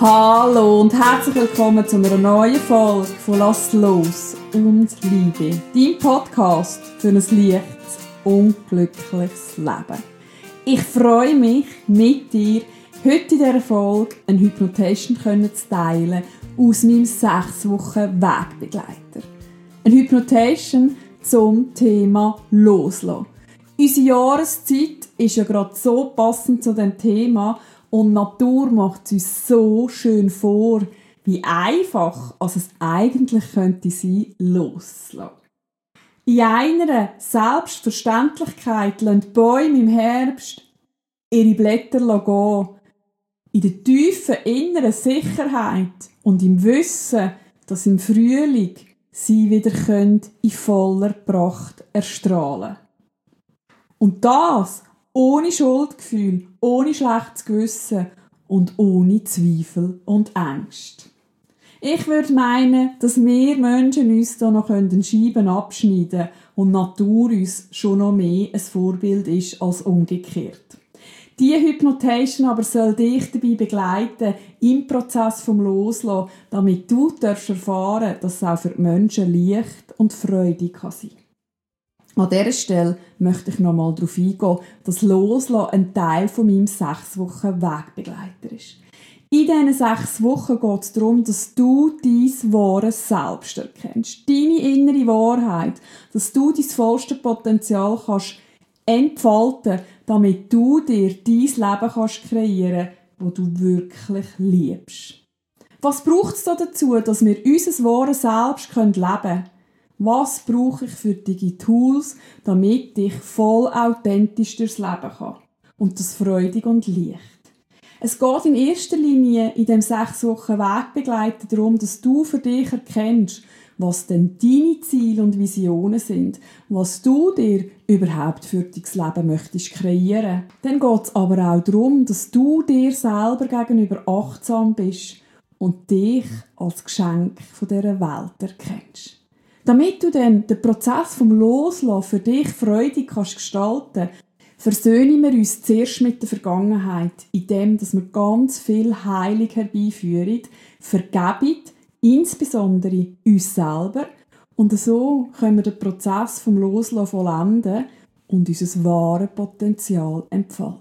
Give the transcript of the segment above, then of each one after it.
Hallo und herzlich willkommen zu einer neuen Folge von Lass los und Liebe. Dein Podcast für ein leichtes und glückliches Leben. Ich freue mich, mit dir heute in dieser Folge eine Hypnotation zu teilen aus meinem 6 Wochen Wegbegleiter. Eine Hypnotation zum Thema Loslassen. Unsere Jahreszeit ist ja gerade so passend zu diesem Thema und die Natur macht es uns so schön vor, wie einfach als es eigentlich könnte sein, loszulassen. In einer Selbstverständlichkeit lassen die Bäume im Herbst ihre Blätter gehen. In der tiefen inneren Sicherheit und im Wissen, dass im Frühling sie wieder in voller Pracht erstrahlen. Und das ohne Schuldgefühl, ohne schlechtes Gewissen und ohne Zweifel und Ängste. Ich würde meinen, dass wir Menschen uns da noch Scheiben abschneiden können und die Natur uns schon noch mehr ein Vorbild ist als umgekehrt. Diese Hypnotation aber soll dich dabei begleiten im Prozess vom Loslassen, damit du erfahren darfst, dass es auch für die Menschen leicht und freudig sein kann. An dieser Stelle möchte ich noch einmal darauf eingehen, dass Loslassen ein Teil von meinem 6 Wochen Wegbegleiter ist. In diesen 6 Wochen geht es darum, dass du dein wahres Selbst erkennst, deine innere Wahrheit, dass du dein vollste Potenzial kannst entfalten, damit du dir dein Leben kannst kreieren, das du wirklich liebst. Was braucht es dazu, dass wir unser wahres Selbst leben können? Was brauche ich für die Tools, damit ich voll authentisch durchs Leben kann? Und das freudig und leicht. Es geht in erster Linie in dem 6 Wochen Wegbegleiter darum, dass du für dich erkennst, was denn deine Ziele und Visionen sind, was du dir überhaupt für dein Leben möchtest kreieren. Dann geht es aber auch darum, dass du dir selber gegenüber achtsam bist und dich als Geschenk von dieser Welt erkennst. Damit du dann den Prozess vom Loslassen für dich freudig kannst gestalten, versöhnen wir uns zuerst mit der Vergangenheit, indem wir ganz viel Heilung herbeiführen, vergeben, insbesondere uns selber, und so können wir den Prozess vom Loslassen vollenden und unser wahres Potenzial entfalten.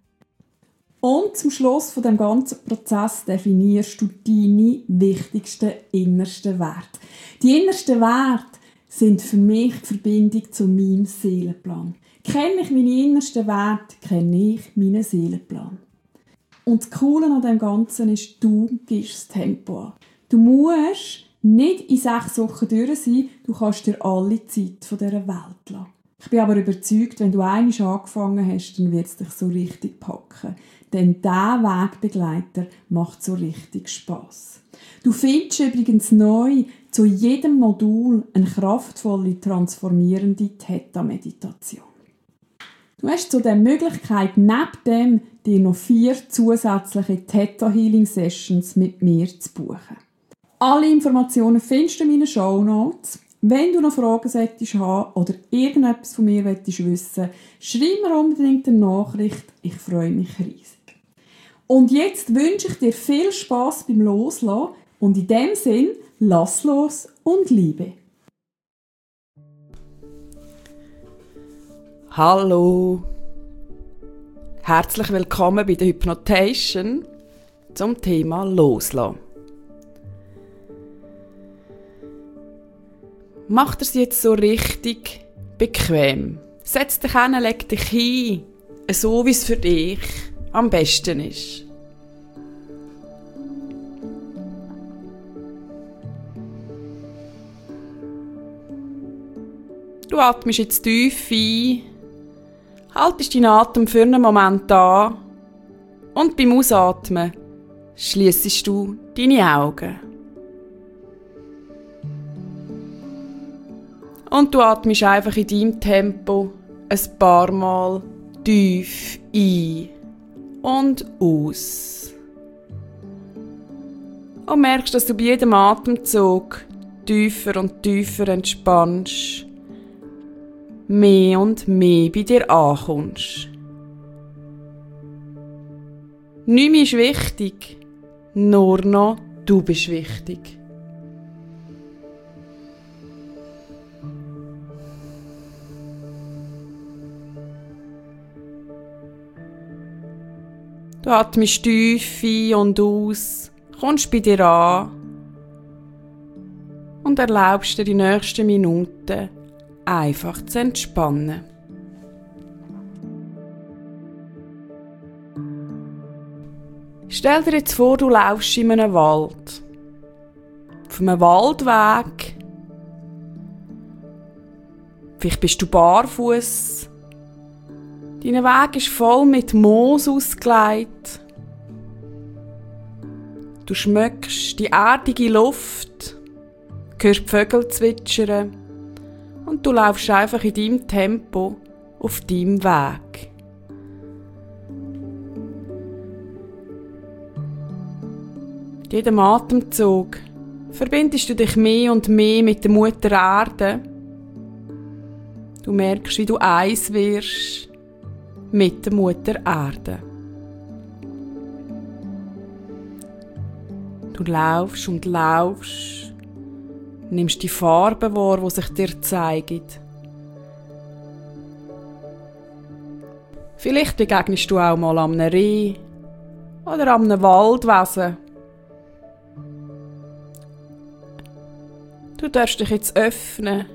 Und zum Schluss von dem ganzen Prozess definierst du deine wichtigsten innersten Werte. Die innersten Werte sind für mich die Verbindung zu meinem Seelenplan. Kenne ich meine innersten Werte, kenne ich meinen Seelenplan. Und das Coole an dem Ganzen ist, du gibst das Tempo an. Du musst nicht in 6 Wochen durch sein, du kannst dir alle Zeit von dieser Welt lassen. Ich bin aber überzeugt, wenn du einmal angefangen hast, dann wird es dich so richtig packen. Denn dieser Wegbegleiter macht so richtig Spass. Du findest übrigens neu zu jedem Modul eine kraftvolle, transformierende Theta-Meditation. Du hast zudem die Möglichkeit, neben dem dir noch 4 zusätzliche Theta-Healing-Sessions mit mir zu buchen. Alle Informationen findest du in meinen Shownotes. Wenn du noch Fragen haben oder irgendetwas von mir wissen willst, schreib mir unbedingt eine Nachricht. Ich freue mich riesig. Und jetzt wünsche ich dir viel Spass beim Loslassen und in dem Sinn, lass los und liebe. Hallo! Herzlich willkommen bei der Hypnotation zum Thema Loslassen. Mach es jetzt so richtig bequem. Setz dich hin, leg dich hin, so wie es für dich am besten ist. Du atmest jetzt tief ein, haltest deinen Atem für einen Moment an und beim Ausatmen schliessest du deine Augen. Und du atmest einfach in deinem Tempo ein paar Mal tief ein und aus. Und merkst, dass du bei jedem Atemzug tiefer und tiefer entspannst, mehr und mehr bei dir ankommst. Nichts mehr ist wichtig, nur noch du bist wichtig. Du atmest tief ein und aus, kommst bei dir an und erlaubst dir die nächsten Minuten einfach zu entspannen. Stell dir jetzt vor, du laufst in einem Wald. Auf einem Waldweg. Vielleicht bist du barfuß. Dein Weg ist voll mit Moos ausgelegt. Du schmeckst die erdige Luft, hörst die Vögel zwitschern und du laufst einfach in deinem Tempo auf deinem Weg. Mit jedem Atemzug verbindest du dich mehr und mehr mit der Mutter Erde. Du merkst, wie du eins wirst mit der Mutter Erde. Du laufst und laufst, nimmst die Farben wahr, die sich dir zeigen. Vielleicht begegnest du auch mal einem Reh oder einem Waldwesen. Du darfst dich jetzt öffnen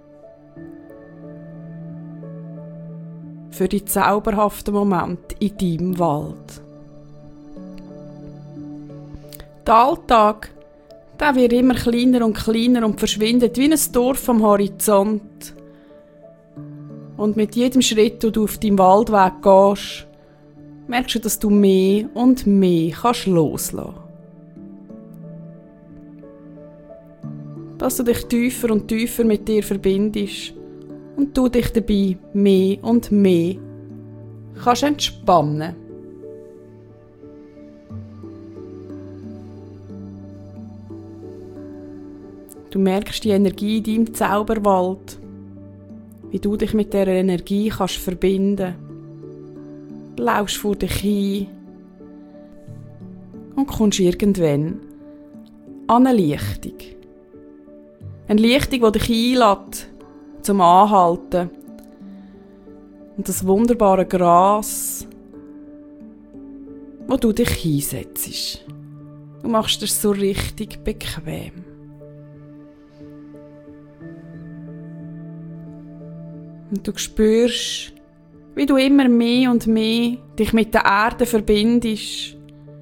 für die zauberhaften Momente in deinem Wald. Der Alltag, der wird immer kleiner und verschwindet wie ein Dorf am Horizont. Und mit jedem Schritt, den du auf deinem Waldweg gehst, merkst du, dass du mehr und mehr loslassen kannst. Dass du dich tiefer und tiefer mit dir verbindest und du dich dabei mehr und mehr kannst entspannen. Du merkst die Energie in deinem Zauberwald, wie du dich mit dieser Energie kannst verbinden. Du laufst vor dich hin und kommst irgendwann an eine Lichtung. Eine Lichtung, die dich einlädt zum Anhalten. Und das wunderbare Gras, wo du dich hinsetzt. Du machst es so richtig bequem. Und du spürst, wie du immer mehr und mehr dich mit der Erde verbindest.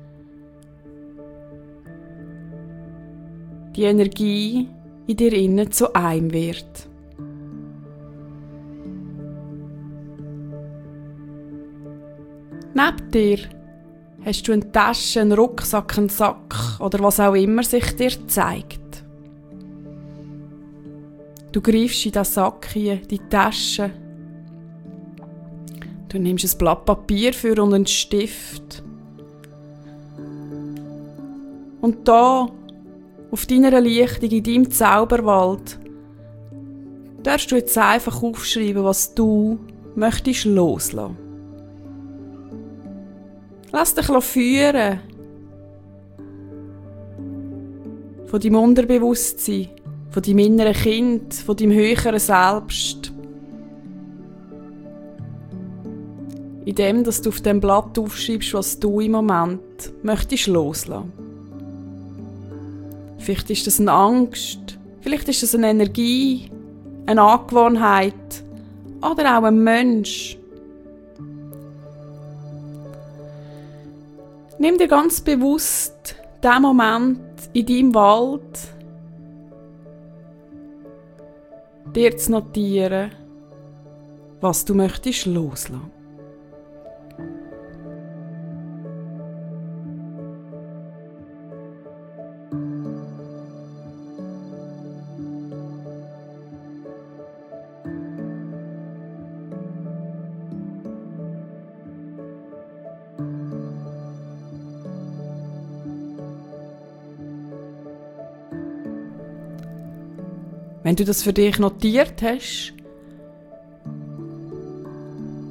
Die Energie in dir innen zu einem wird. Neben dir hast du eine Tasche, einen Rucksack, einen Sack oder was auch immer sich dir zeigt. Du greifst in diesen Sack hier, die Tasche. Du nimmst ein Blatt Papier für und einen Stift. Und da, auf deiner Lichtung, in deinem Zauberwald, darfst du jetzt einfach aufschreiben, was du möchtest loslassen. Lass dich führen von deinem Unterbewusstsein, von deinem inneren Kind, von deinem höheren Selbst. Indem, dass du auf dem Blatt aufschreibst, was du im Moment möchtest loslassen. Vielleicht ist das eine Angst, vielleicht ist das eine Energie, eine Angewohnheit oder auch ein Mensch. Nimm dir ganz bewusst den Moment in deinem Wald, dir zu notieren, was du möchtest loslassen. Wenn du das für dich notiert hast,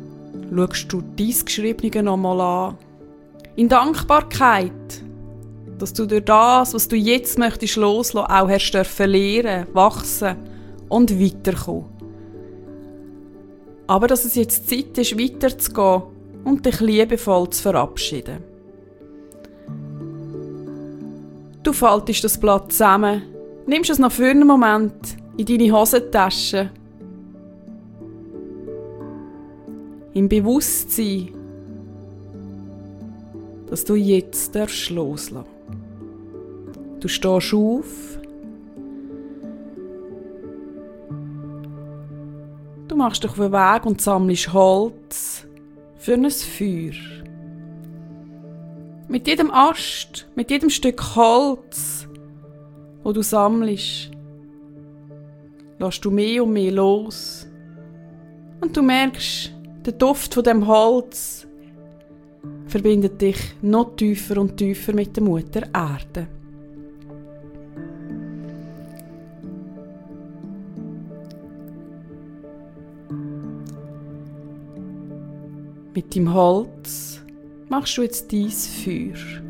schaust du dein Geschriebene nochmal an. In Dankbarkeit Dass du durch das, was du jetzt möchtest loslassen, auch hast dürfen lernen, wachsen und weiterkommen. Aber dass es jetzt Zeit ist, weiterzugehen und dich liebevoll zu verabschieden. Du faltest das Blatt zusammen, nimmst es noch für einen Moment in deine Hosentasche. Im Bewusstsein, dass du jetzt loslassen darfst. Du stehst auf. Du machst dich auf den Weg und sammelst Holz für ein Feuer. Mit jedem Ast, mit jedem Stück Holz, das du sammelst, lässt du mehr und mehr los. Und du merkst, der Duft von dem Holz verbindet dich noch tiefer und tiefer mit der Mutter Erde. Mit dem Holz machst du jetzt dein Feuer.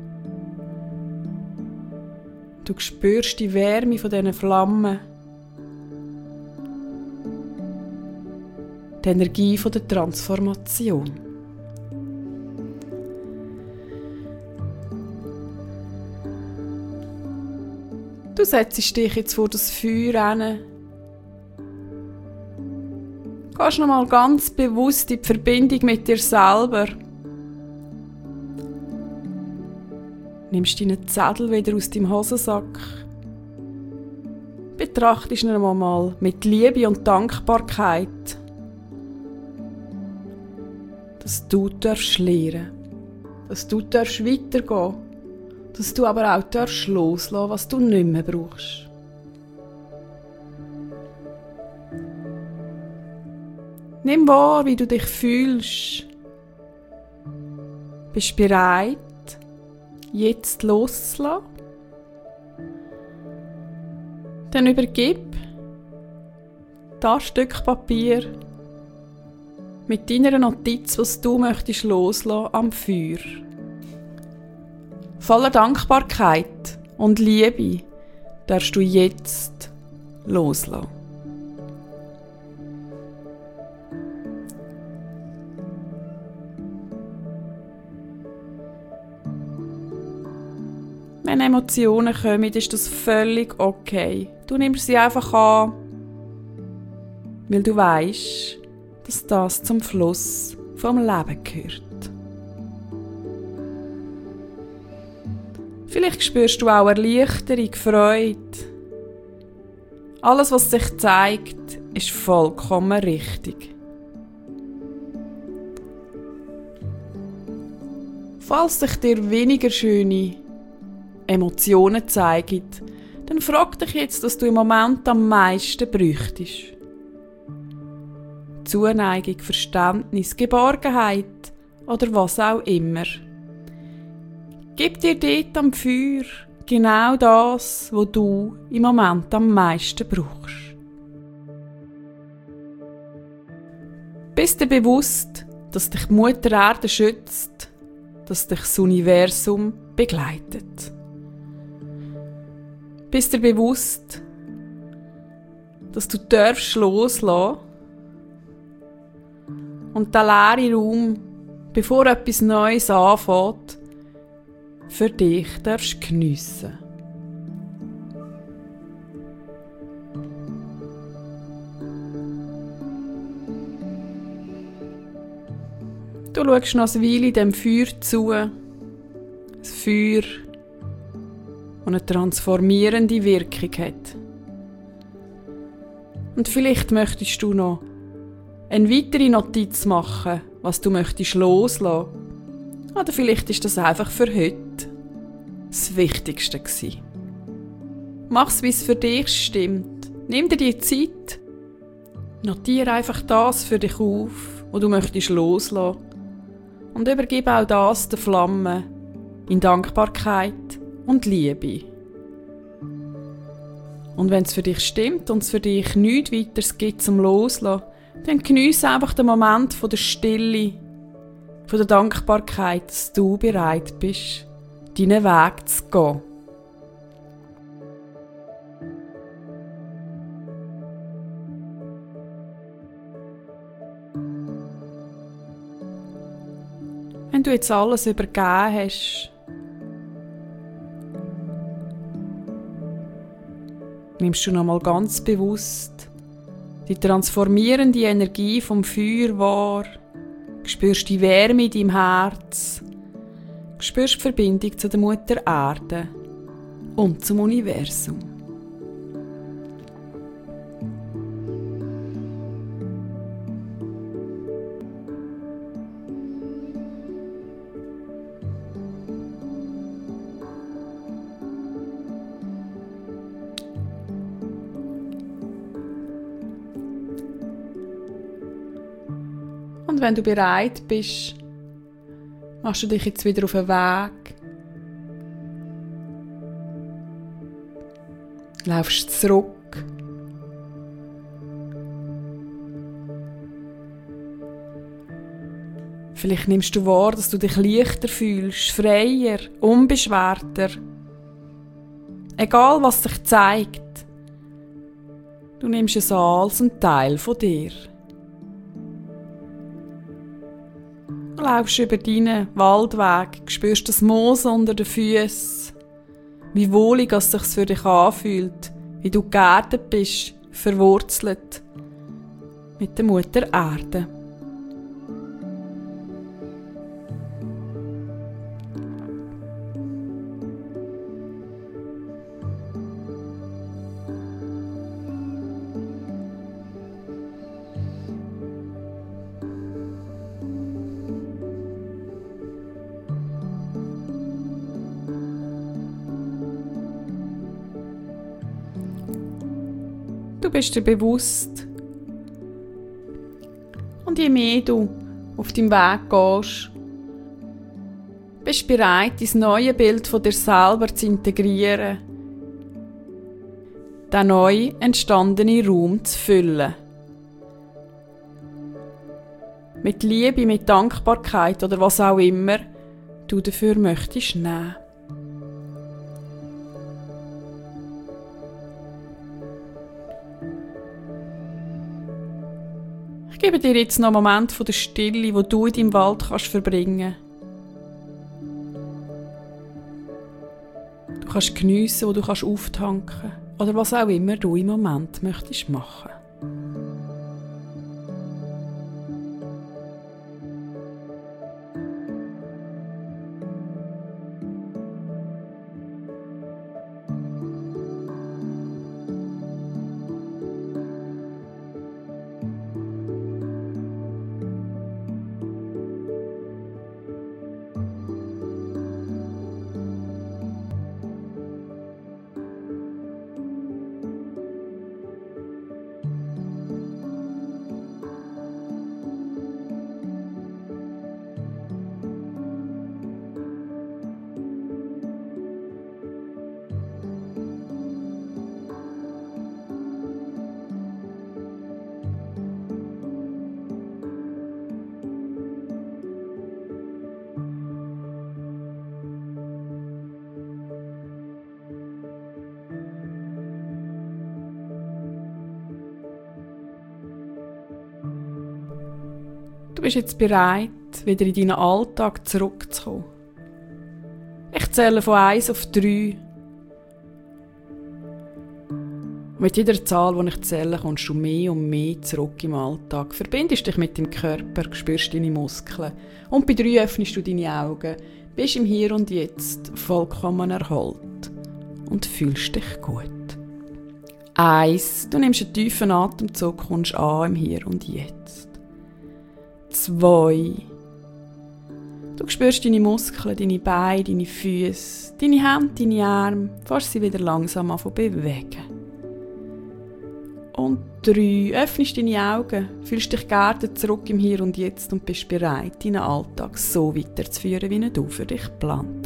Du spürst die Wärme von diesen Flammen, die Energie von der Transformation. Du setzt dich jetzt vor das Feuer hin. Gehst nochmal ganz bewusst in die Verbindung mit dir selber. Nimmst deinen Zettel wieder aus deinem Hosensack. Betrachtest ihn mal mit Liebe und Dankbarkeit, dass du lernen darfst, dass du weitergehen darfst, dass du aber auch loslassen darfst, was du nicht mehr brauchst. Nimm wahr, wie du dich fühlst. Bist du bereit, jetzt loszulassen? Dann übergib das Stück Papier mit deiner Notiz, was du möchtest loslassen, am Feuer. Voller Dankbarkeit und Liebe darfst du jetzt loslassen. Wenn Emotionen kommen, ist das völlig okay. Du nimmst sie einfach an, weil du weisst, dass das zum Fluss vom Leben gehört. Vielleicht spürst du auch Erleichterung, Freude. Alles, was sich zeigt, ist vollkommen richtig. Falls sich dir weniger schöne Emotionen zeigen, dann frag dich jetzt, was du im Moment am meisten bräuchtest. Zuneigung, Verständnis, Geborgenheit oder was auch immer. Gib dir dort am Feuer genau das, was du im Moment am meisten brauchst. Bist dir bewusst, dass dich Mutter Erde schützt, dass dich das Universum begleitet. Bist dir bewusst, dass du darfst loslassen und den leeren Raum, bevor etwas Neues anfängt, für dich darfst geniessen. Du schaust noch eine Weile dem Feuer zu. Ein Feuer, das eine transformierende Wirkung hat. Und vielleicht möchtest du noch eine weitere Notiz machen, was du möchtest loslassen. Oder vielleicht ist das einfach für heute das Wichtigste gewesen. Mach's, wie es für dich stimmt. Nimm dir die Zeit. Notiere einfach das für dich auf, was du möchtest loslassen. Und übergib auch das der Flamme in Dankbarkeit und Liebe. Und wenn es für dich stimmt und es für dich nichts weiteres gibt zum Loslassen, dann geniesse einfach den Moment von der Stille, von der Dankbarkeit, dass du bereit bist, deinen Weg zu gehen. Wenn du jetzt alles übergeben hast, nimmst du nochmal ganz bewusst die transformierende Energie vom Feuer wahr, spürst die Wärme in deinem Herz, spürst die Verbindung zu der Mutter Erde und zum Universum. Und wenn du bereit bist, machst du dich jetzt wieder auf den Weg. Laufst zurück. Vielleicht nimmst du wahr, dass du dich leichter fühlst, freier, unbeschwerter. Egal, was sich zeigt, du nimmst es an als ein Teil von dir. Du laufst über deinen Waldweg, spürst das Moos unter den Füßen, wie wohlig es sich für dich anfühlt, wie du geerdet bist, verwurzelt mit der Mutter Erde. Du bist dir bewusst. Und je mehr du auf deinem Weg gehst, bist du bereit, dein neue Bild von dir selber zu integrieren, den neu entstandenen Raum zu füllen. Mit Liebe, mit Dankbarkeit oder was auch immer du dafür möchtest nehmen. Ich gebe dir jetzt noch einen Moment von der Stille, wo du in deinem Wald kannst verbringen. Du kannst geniessen, wo du kannst auftanken oder was auch immer du im Moment möchtest machen. Du bist jetzt bereit, wieder in deinen Alltag zurückzukommen. Ich zähle von 1 auf 3. Mit jeder Zahl, die ich zähle, kommst du mehr und mehr zurück im Alltag. Verbindest dich mit dem Körper, spürst deine Muskeln. Und bei 3 öffnest du deine Augen, bist im Hier und Jetzt vollkommen erholt und fühlst dich gut. 1. Du nimmst einen tiefen Atemzug, kommst an im Hier und Jetzt. 2. Du spürst deine Muskeln, deine Beine, deine Füße, deine Hände, deine Arme, fährst sie wieder langsam an zu bewegen. Und 3. Öffnest deine Augen, fühlst dich geerdet zurück im Hier und Jetzt und bist bereit, deinen Alltag so weiterzuführen, wie er du für dich geplant